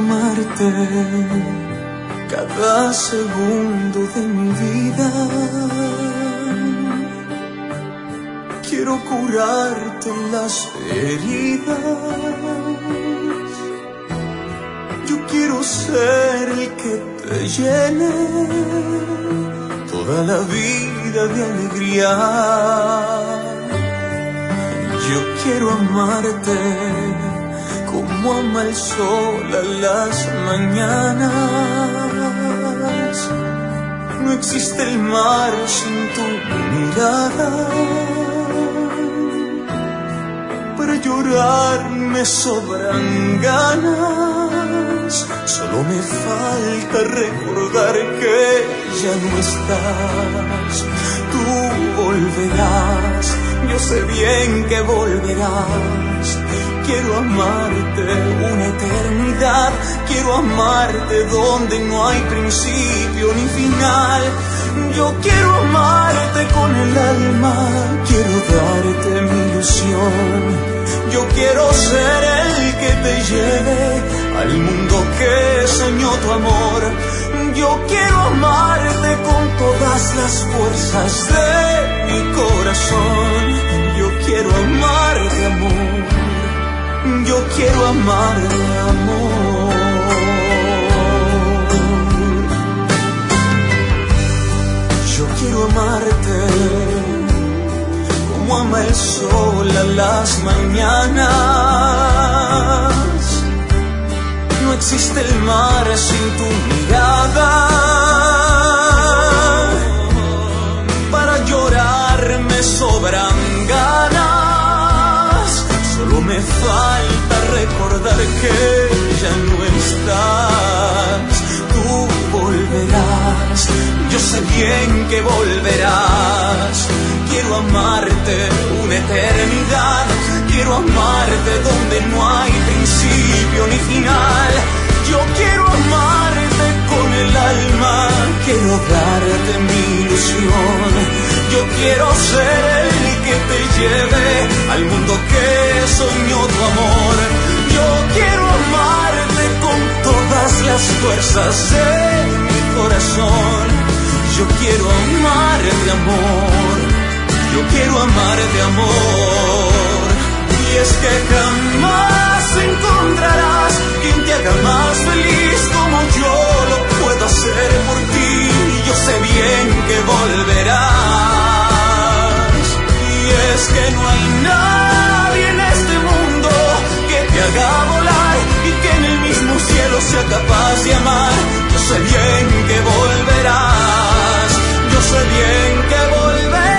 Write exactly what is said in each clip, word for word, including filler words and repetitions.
amarte cada segundo de mi vida. Quiero curarte las heridas. Yo quiero ser el que te llene toda la vida de alegría. Yo quiero amarte como ama el sol a las mañanas. No existe el mar sin tu mirada. Para llorar me sobran ganas. Solo me falta recordar que ya no estás. Tú volverás, yo sé bien que volverás. Quiero amarte una eternidad. Quiero amarte donde no hay principio ni final. Yo quiero amarte con el alma. Quiero darte mi ilusión. Yo quiero ser el que te lleve al mundo que soñó tu amor. Yo quiero amarte con todas las fuerzas de mi corazón. Yo quiero amarte, amor. Yo quiero amarte, amor. Yo quiero amarte como ama el sol a las mañanas. No existe el mar sin tu mirada. Para llorar me sobran ganas. Solo me falta recordar que ya no estás. Tú volverás, yo sé bien que volverás. Quiero amarte una eternidad. Quiero amarte donde no hay principio ni final. Yo quiero amarte con el alma. Quiero darte mi ilusión. Yo quiero ser el que te lleve al mundo que soñó tu amor. Yo quiero amarte con todas las fuerzas de mi corazón. Yo quiero amarte, amor. Yo quiero amarte, amor. Y es que jamás encontrarás quien te haga más feliz como yo lo puedo hacer por ti. Yo sé bien que volverás. Y es que no hay nadie en este mundo que te haga volar y que en el mismo cielo sea capaz de amar. Yo sé bien que volverás. Yo sé bien que volverás.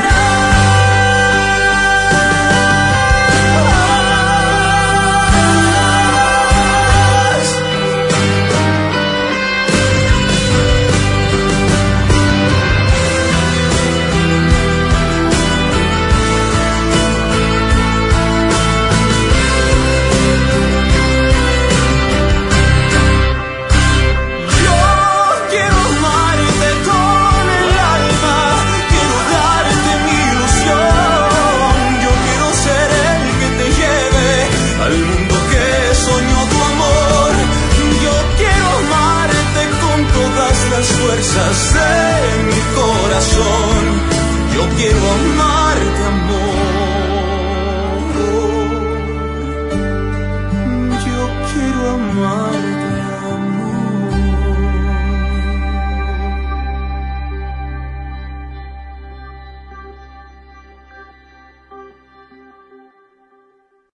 Fuerzas de mi corazón. Yo quiero amar.